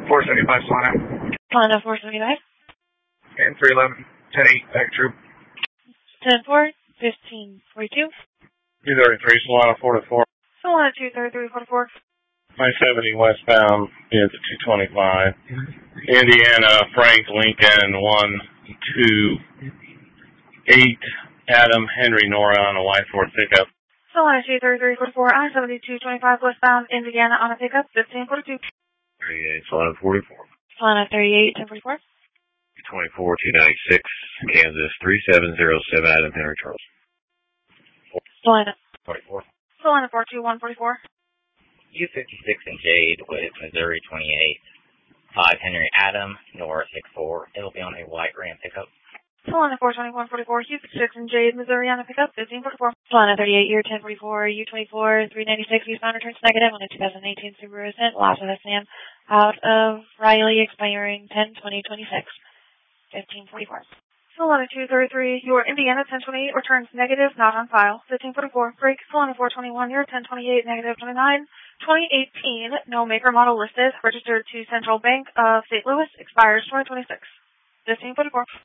475 Solana. Solana 475. And 311, 10-8, back true. 10-4, 1542. 233, Solana 4-4. Solana 23344. 570 westbound is 225. Indiana, Frank Lincoln 128. Adam Henry Nora on a white Ford pickup. Solana 23344, I-7225 westbound, Indiana on a pickup, 1542. 38, Solana 44. Solana 38, 1044. 24, 296, Kansas 3707, Adam Henry Charles. Solana. 44. Solana 42144. U56 and Jade with Missouri 28. 5 Henry Adam, Nora 64. It'll be on a white Ram pickup. Solana 42144, U56 and Jade, Missouri on a pickup, 1544. Solana 38 year 1044, U24, 396 eastbound returns negative on a 2018 Subaru Ascent, loss of SNAM out of Riley expiring 10/20/26, 1544. Solana 233, your Indiana 1028 returns negative, not on file, 1544. Break Solana 421, your 1028 negative 29, 2018, no maker model listed, registered to Central Bank of St. Louis, expires 2026, 1544.